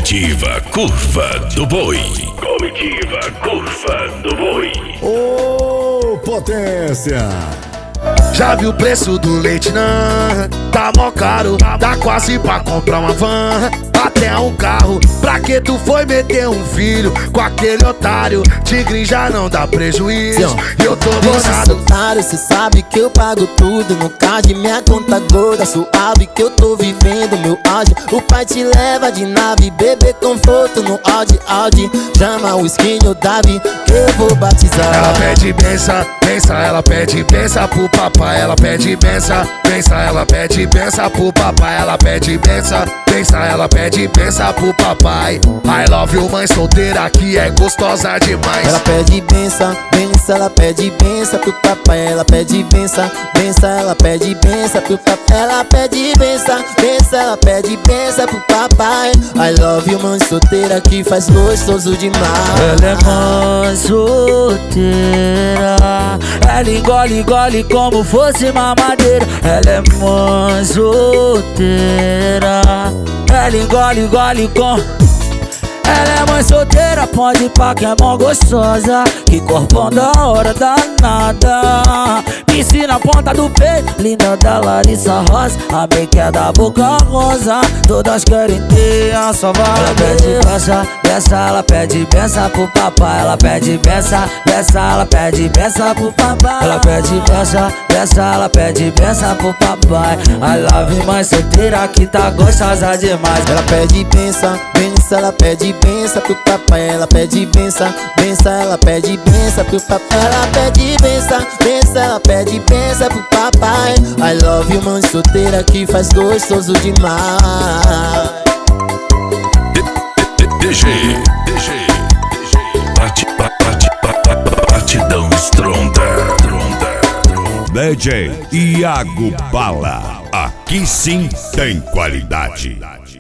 Comitiva Curva do Boi. Comitiva Curva do Boi. Ô, potência! Já viu o preço do leite, não? Tá mó caro, dá quase pra comprar uma van, até um carro. Pra que tu foi meter um filho com aquele otário? Tigre já não dá prejuízo e eu tô bolado. Otário, cê sabe que eu pago tudo no card, minha conta gorda, suave que eu tô vivendo meu auge. O pai te leva de nave, bebê conforto no Audi. Chama o skin o Davi que eu vou batizar. Ela pede benção, ela pede benção pro papai. Ela pede benção, ela pede benção pro papai. Ela pede benção, ela pede benção pro papai. I love you, mãe solteira que é gostosa demais. Ela pede benção, ela pede benção pro papai. Ela pede benção, ela pede benção pro papai. Ela pede benção, ela pede benção pro papai. I love you, mãe solteira que faz gostoso demais. Ela é mãe solteira, ela engole como fosse mamadeira. Ela é mãe solteira, ela engole com... Ela é mãe solteira, pode ir pra que é mó gostosa. Que corpão da hora danada. Piscina na ponta do peito, linda da Larissa Rosa. A make é da boca rosa, todas querem ter a sua vaga. Ela pede benção, ela pede benção pro papai. Ela pede benção, ela pede benção pro papai. Ela pede benção, ela pede benção pro papai. I love you, mãe solteira que tá gostosa demais. Ela pede benção, ela pede benção pro papai. Ela pede benção, ela pede benção pro papai. Ela pede benção, ela pede benção pro papai. I love you, mãe solteira que faz gostoso demais. DG Batidão estronda. DJ Iago Bala. Aqui sim tem qualidade.